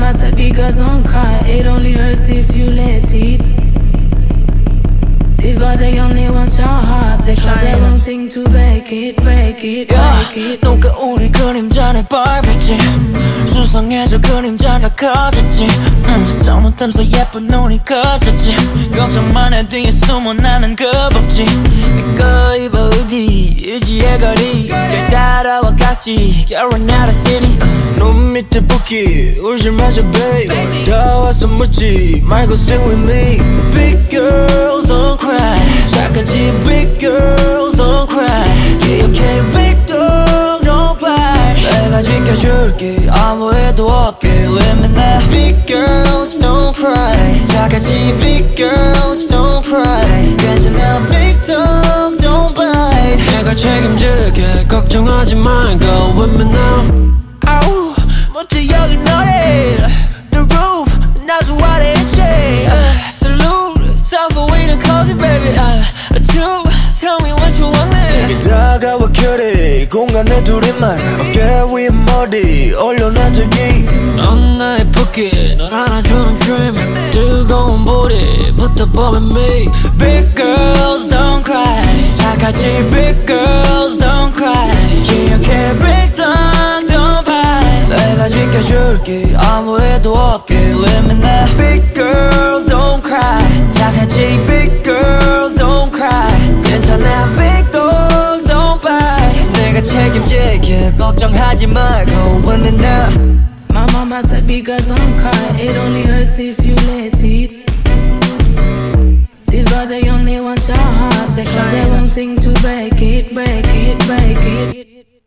mama said because don't cry, it only hurts if you let it. These boys they only want your heart, because they're wanting to break it, break it, break it. 누가 우리 그림자를 밟을지 수상해져 그림자가 커졌지 잘못하면서 예쁜 눈이 커졌지 걱정만 해 뒤에 숨어 나는 겁없지 내꺼 입어 의지의 거리 잘 따라와 각지 You're not a city 눈 밑에 붓기 울지 마자 babe 다 와서 묻지 말고 sing with me. Big girls don't cry 착하지 big girls don't cry 기억해 big dog don't bite 내가 지켜줄게 아무 애도 없게 왜 맨날 Big girls don't cry 착하지 big girls don't cry 괜찮아 big dog don't bite 내가 책임질게 걱정하지 말고 with me now. 아우 멋져 여기 너네 The roof 나서 아래 있지 Salute time for waiting cozy baby Two tell me what you want then 다가와 큐리 공간에 둘이만 어깨 위에 머리 올려놔 저기 넌 나의 붓기 널 안아주는 dream 뜨거운 불이 붙어보면 me. Big girls don't cry 착하지 big girls don't cry 기억해 big dog don't bite 내가 지켜줄게 아무 애도 없게 왜 맨날 Big girls don't cry 착하지 big girls don't cry 괜찮아 big dog don't bite 내가 책임질게 걱정하지 말고 with me now. My mama said because don't cry, it only hurts if you let it. These boys they only want your heart, because they're wanting to break it, break it, break it.